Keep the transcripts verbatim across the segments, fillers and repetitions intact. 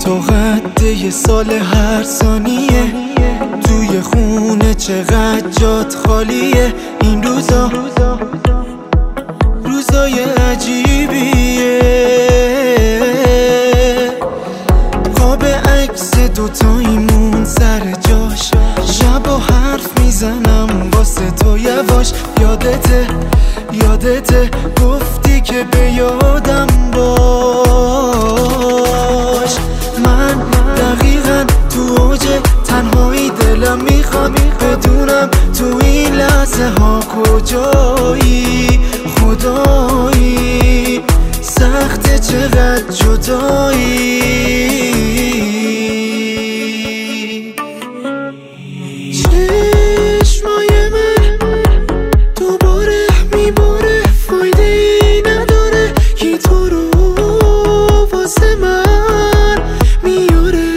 تو قد یه سال هر ثانیه توی خونه چقدر جات خالیه. این روزا روزای عجیبیه، قاب عکس دوتاییمون سر جاش، شبا حرف میزنم واسه تو یواش. یادته یادته گفتی که به یادم باش. من دقیقا تو اوج تنهایی دلم میخواد بدونم تو این لحظه ها کجایی. خدایی سخته چقدر جدایی. چشمای من دوباره میباره، فایده ای نداره کی تو رو واسه من میاره.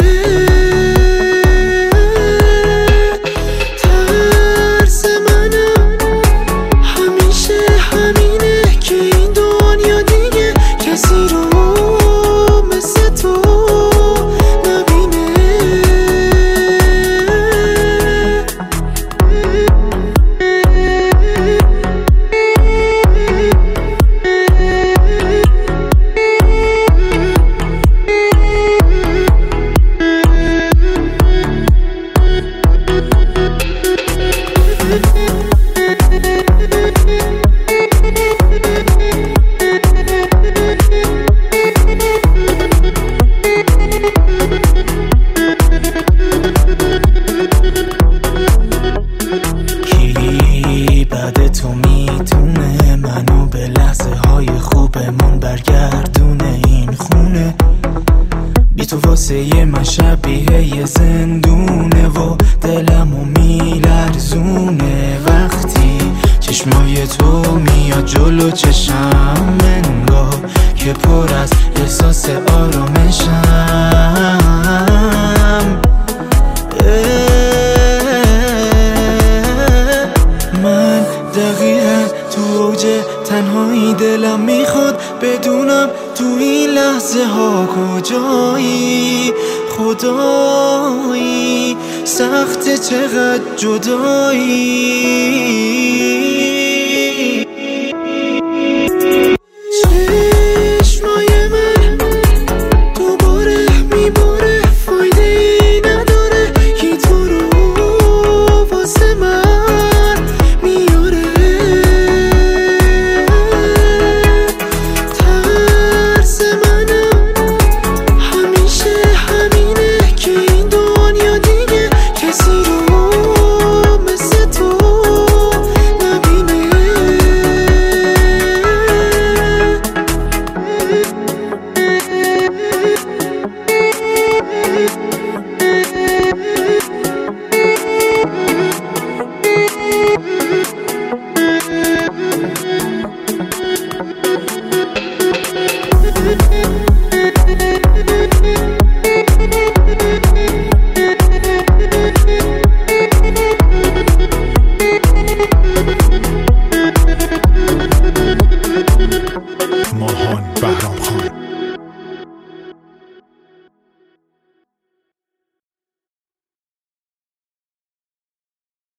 ترس منم همیشه همینه که این دنیا دیگه کسی رو مثل تو نبینه. کی بعد تو میتونه منو به لحظه های خوبمون برگردونه؟ این خونه بی تو واسه من شبیه یه زندونه و دلمو میلرزونه. وقتی چشمای تو میاد جلو چشم، انگار که پر از احساس آرامشم. من دقیقا تو اوج تنهایی دلم میخواد بدونم تو این لحظه ها کجایی. خدایی سخته چقدر جدایی.